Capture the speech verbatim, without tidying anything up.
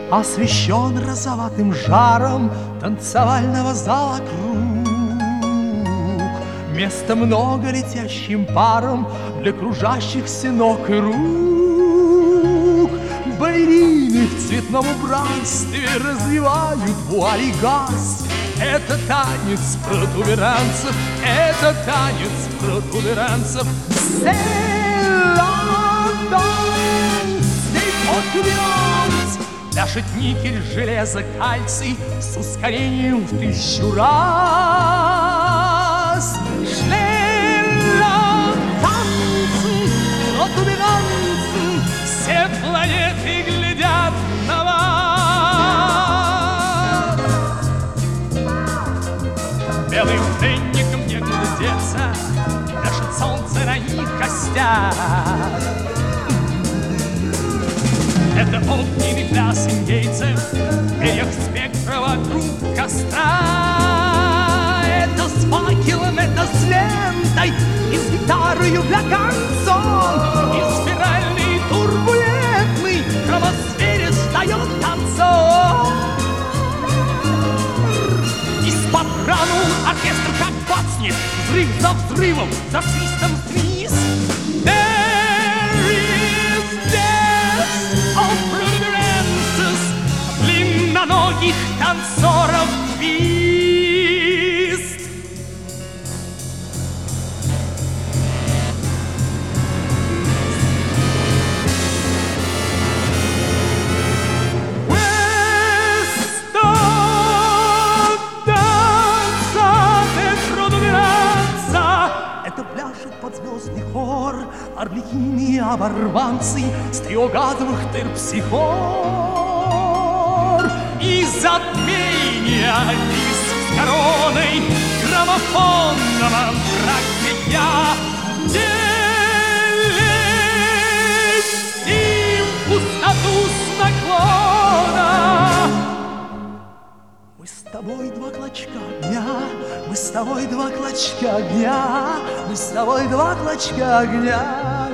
освещен розоватым жаром танцевального зала круг. Места много летящим паром для кружащихся ног и рук. Балерины в цветном убранстве развивают вуали газ. Это танец протуберанцев, это танец протуберанцев. Пляшет никель, железо, кальций с ускорением в тысячу раз. Schnell tanzen, протуберанцы, все планеты глядят на вас. Белым пленникам не глядеться, пляшет солнце на их костях. Это огненный пляс индейцев, берег спектра вокруг костра. Это с факелом, это с лентой, и с гитарою для концов, и спиральный турбулентный кровосфере встает танцор. Из-под гранул оркестр как бацнет, взрыв за взрывом, за свистом вниз. Длинноногих танцоров твист. Questo danza del протуберанца. Это пляшет под звездный хор арлекины и оборванцы с триогазовых терпсихор. И затмение диск с короной, граммофон на антракте я. Делим пустоту с наклона. Мы с тобой два клочка огня, мы с тобой два клочка огня, мы с тобой два клочка огня.